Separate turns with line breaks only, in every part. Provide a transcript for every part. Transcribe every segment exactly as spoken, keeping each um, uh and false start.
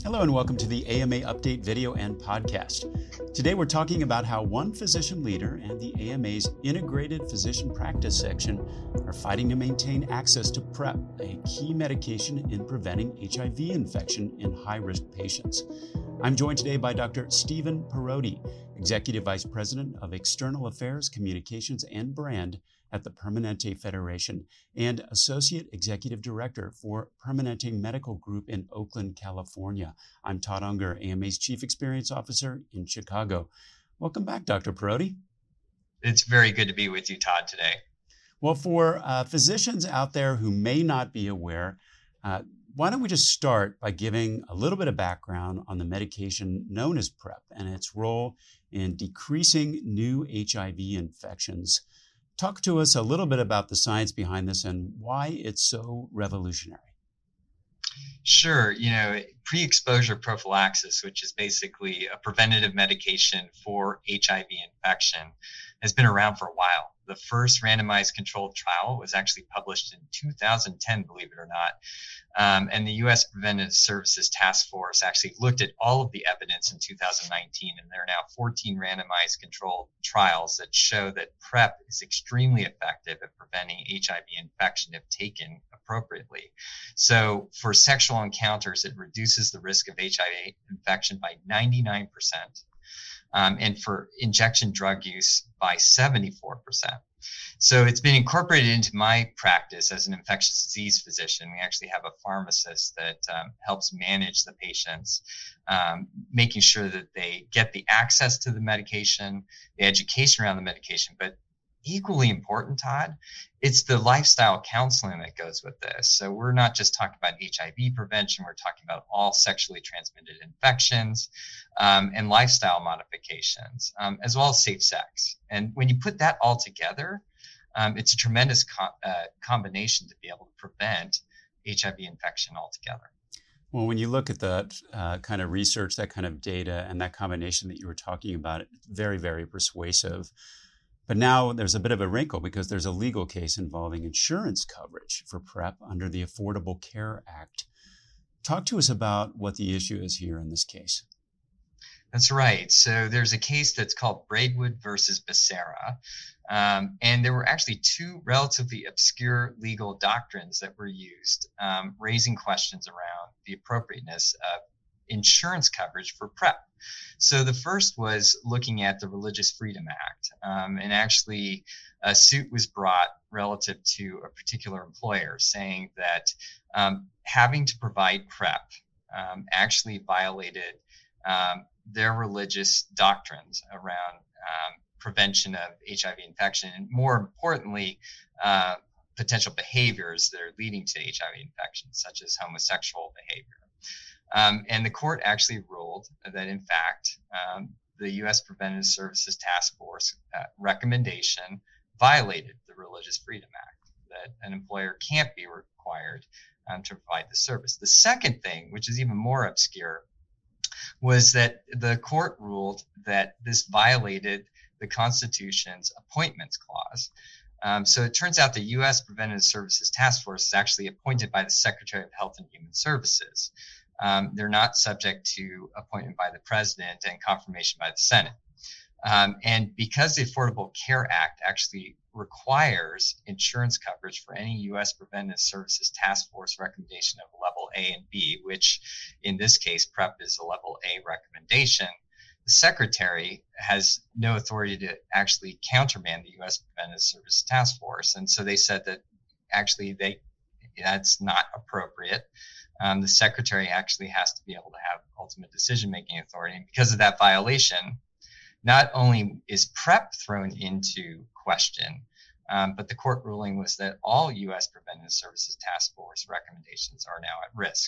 Hello and welcome to the A M A Update video and podcast. Today we're talking about how one physician leader and the A M A's Integrated Physician Practice section are fighting to maintain access to PrEP, a key medication in preventing H I V infection in high-risk patients. I'm joined today by Doctor Stephen Parodi, Executive Vice President of External Affairs, Communications, and Brand at the Permanente Federation and Associate Executive Director for Permanente Medical Group in Oakland, California. I'm Todd Unger, A M A's Chief Experience Officer in Chicago. Welcome back, Doctor Parodi.
It's very good to be with you, Todd, today.
Well, for uh, physicians out there who may not be aware, uh, why don't we just start by giving a little bit of background on the medication known as PrEP and its role in decreasing new H I V infections. Talk to us a little bit about the science behind this and why it's so revolutionary.
Sure. You know, pre-exposure prophylaxis, which is basically a preventative medication for H I V infection, has been around for a while. The first randomized controlled trial was actually published in two thousand ten, believe it or not. Um, and the U S Preventive Services Task Force actually looked at all of the evidence in two thousand nineteen, and there are now fourteen randomized controlled trials that show that PrEP is extremely effective at preventing H I V infection if taken appropriately. So for sexual encounters, it reduces the risk of H I V infection by ninety-nine percent. Um, and for injection drug use by seventy-four percent. So it's been incorporated into my practice as an infectious disease physician. We actually have a pharmacist that um, helps manage the patients, um, making sure that they get the access to the medication, the education around the medication, but equally important, Todd, it's the lifestyle counseling that goes with this. So we're not just talking about H I V prevention, we're talking about all sexually transmitted infections um, and lifestyle modifications, um, as well as safe sex. And when you put that all together, um, it's a tremendous co- uh, combination to be able to prevent H I V infection altogether.
Well, when you look at that uh, kind of research, that kind of data, and that combination that you were talking about, it's very, very persuasive. But now there's a bit of a wrinkle because there's a legal case involving insurance coverage for PrEP under the Affordable Care Act. Talk to us about what the issue is here in this case.
That's right. So there's a case that's called Braidwood versus Becerra. Um, and there were actually two relatively obscure legal doctrines that were used, um, raising questions around the appropriateness of insurance coverage for PrEP. So the first was looking at the Religious Freedom Act, um, and actually a suit was brought relative to a particular employer saying that um, having to provide PrEP um, actually violated um, their religious doctrines around um, prevention of H I V infection, and more importantly, uh, potential behaviors that are leading to H I V infection, such as homosexual behavior. Um, and the court actually ruled that, in fact, um, the U S Preventive Services Task Force uh, recommendation violated the Religious Freedom Act, that an employer can't be required um, to provide the service. The second thing, which is even more obscure, was that the court ruled that this violated the Constitution's Appointments Clause. Um, so it turns out the U S Preventive Services Task Force is actually appointed by the Secretary of Health and Human Services. Um, they're not subject to appointment by the president and confirmation by the Senate. Um, and because the Affordable Care Act actually requires insurance coverage for any U S Preventive Services Task Force recommendation of level A and B, which in this case, PrEP is a level A recommendation, the Secretary has no authority to actually countermand the U S Preventive Services Task Force. And so they said that actually they that's not appropriate. Um, the Secretary actually has to be able to have ultimate decision-making authority. And because of that violation, not only is PrEP thrown into question, um, but the court ruling was that all U S Preventive Services Task Force recommendations are now at risk.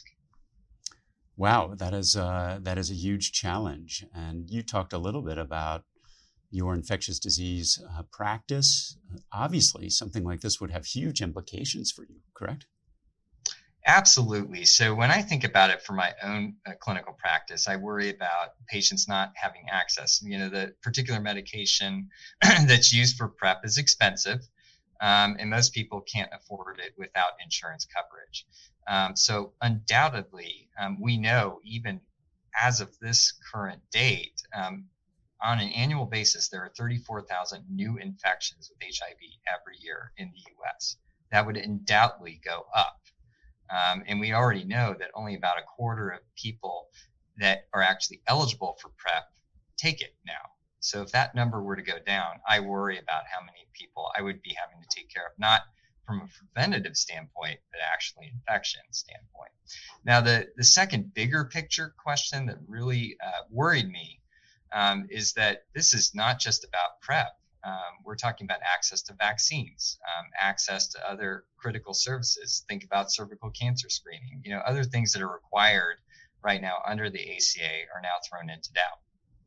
Wow, that is uh, that is a huge challenge. And you talked a little bit about your infectious disease uh, practice. Obviously, something like this would have huge implications for you, correct?
Absolutely. So when I think about it for my own uh, clinical practice, I worry about patients not having access. You know, the particular medication that's used for PrEP is expensive. Um, and most people can't afford it without insurance coverage. Um, so undoubtedly, um, we know even as of this current date, um, on an annual basis, there are thirty-four thousand new infections with H I V every year in the U S. That would undoubtedly go up. Um, and we already know that only about a quarter of people that are actually eligible for PrEP take it now. So if that number were to go down, I worry about how many people I would be having to take care of, not from a preventative standpoint, but actually infection standpoint. Now, the, the second bigger picture question that really uh, worried me um, is that this is not just about PrEP. Um, we're talking about access to vaccines, um, access to other critical services. Think about cervical cancer screening. You know, other things that are required right now under the A C A are now thrown into doubt.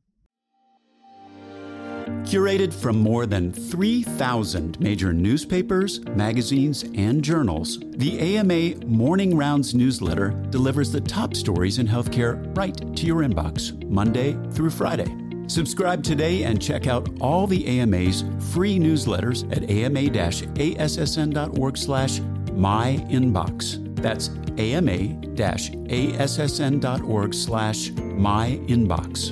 Curated from more than three thousand major newspapers, magazines, and journals, the A M A Morning Rounds newsletter delivers the top stories in healthcare right to your inbox, Monday through Friday. Subscribe today and check out all the A M A's free newsletters at ama-assn.org slash my inbox. That's ama-assn.org slash my inbox.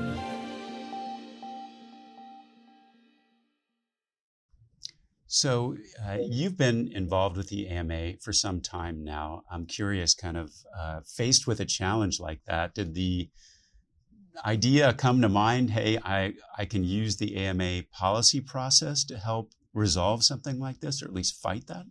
So uh, you've been involved with the A M A for some time now. I'm curious, kind of uh, faced with a challenge like that, did the idea come to mind, hey, I, I can use the A M A policy process to help resolve something like this, or at least fight that?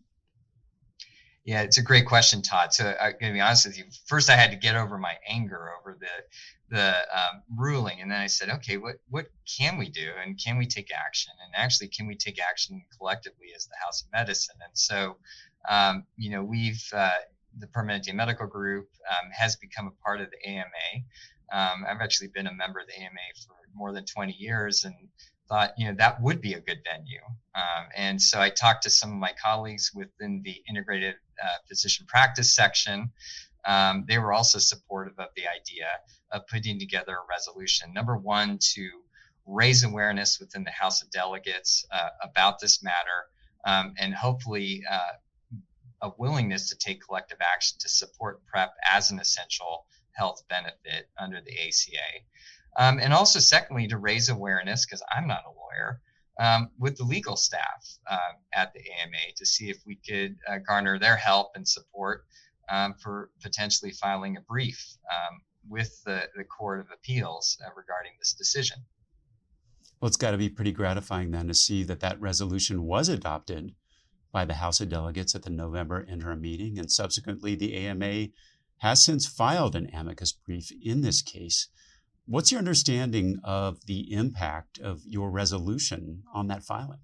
Yeah, it's a great question, Todd. So I'm going to be honest with you. First, I had to get over my anger over the the um, ruling, and then I said, okay, what what can we do, and can we take action? And actually, can we take action collectively as the House of Medicine? And so, um, you know, we've uh, the Permanente Medical Group um, has become a part of the A M A. Um, I've actually been a member of the A M A for more than twenty years, and thought, you know, that would be a good venue. Um, and so I talked to some of my colleagues within the integrated uh, physician practice section. Um, they were also supportive of the idea of putting together a resolution. Number one, to raise awareness within the House of Delegates uh, about this matter, um, and hopefully uh, a willingness to take collective action to support PrEP as an essential health benefit under the A C A. Um, and also, secondly, to raise awareness, because I'm not a lawyer, um, with the legal staff uh, at the A M A to see if we could uh, garner their help and support um, for potentially filing a brief um, with the, the Court of Appeals uh, regarding this decision.
Well, it's got to be pretty gratifying then to see that that resolution was adopted by the House of Delegates at the November interim meeting, and subsequently the A M A has since filed an amicus brief in this case. What's your understanding of the impact of your resolution on that filing?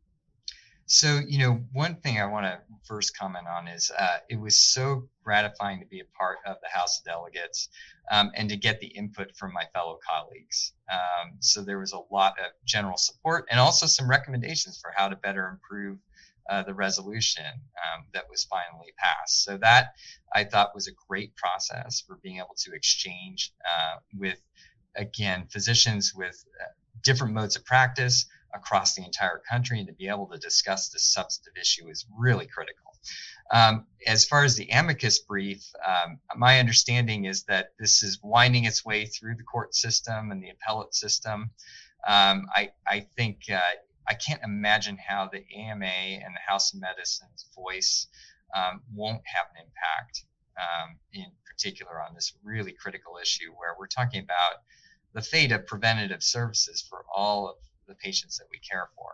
So, you know, one thing I want to first comment on is uh, it was so gratifying to be a part of the House of Delegates um, and to get the input from my fellow colleagues. Um, so there was a lot of general support and also some recommendations for how to better improve uh, the resolution um, that was finally passed. So that I thought was a great process for being able to exchange uh, with, again, physicians with uh, different modes of practice across the entire country, and to be able to discuss this substantive issue is really critical. Um, as far as the amicus brief, um, my understanding is that this is winding its way through the court system and the appellate system. Um, I, I think uh, I can't imagine how the A M A and the House of Medicine's voice um, won't have an impact, um, in particular on this really critical issue where we're talking about the fate of preventative services for all of the patients that we care for.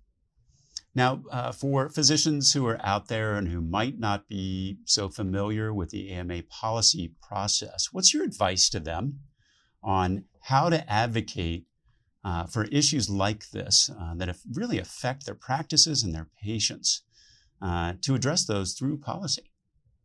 Now, uh, for physicians who are out there and who might not be so familiar with the A M A policy process, what's your advice to them on how to advocate uh, for issues like this uh, that have really affect their practices and their patients, uh, to address those through policy?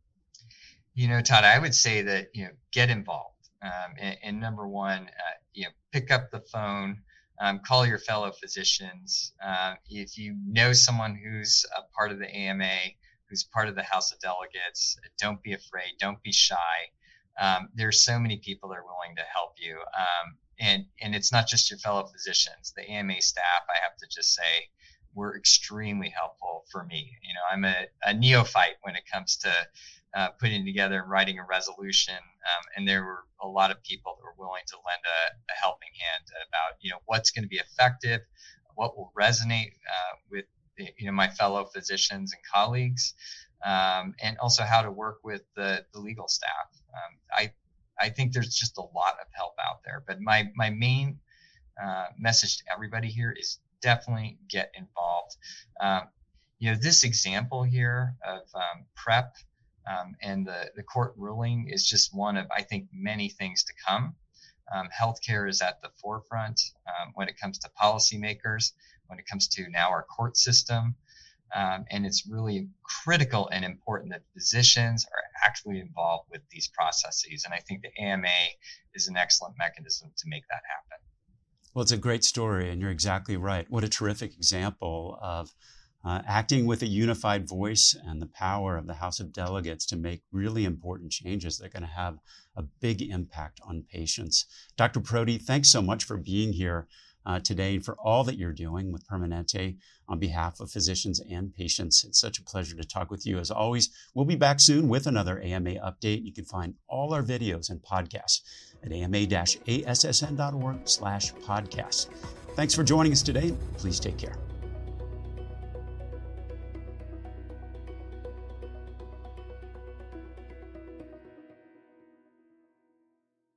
You know, Todd, I would say that, you know, get involved. Um, and, and number one, uh, you know, pick up the phone. Um, call your fellow physicians. Uh, if you know someone who's a part of the A M A, who's part of the House of Delegates, don't be afraid. Don't be shy. Um, there's so many people that are willing to help you. Um, and, and it's not just your fellow physicians. The A M A staff, I have to just say, were extremely helpful for me. You know, I'm a, a neophyte when it comes to uh, putting together and writing a resolution, um, and there were a lot of people that were willing to lend a, a helping hand about, you know, what's going to be effective, what will resonate uh, with, you know, my fellow physicians and colleagues, um, and also how to work with the, the legal staff. Um, I I think there's just a lot of help out there, but my my main uh, message to everybody here is definitely get involved. Um, you know, this example here of um, PrEP um, and the, the court ruling is just one of, I think, many things to come. Um, healthcare is at the forefront um, when it comes to policymakers, when it comes to now our court system. Um, and it's really critical and important that physicians are actually involved with these processes. And I think the A M A is an excellent mechanism to make that happen.
Well, it's a great story, and you're exactly right. What a terrific example of uh, acting with a unified voice and the power of the House of Delegates to make really important changes that are going to have a big impact on patients. Doctor Proti, thanks so much for being here uh, today and for all that you're doing with Permanente on behalf of physicians and patients. It's such a pleasure to talk with you. As always, we'll be back soon with another A M A update. You can find all our videos and podcasts at ama-assn.org slash podcast. Thanks for joining us today. Please take care.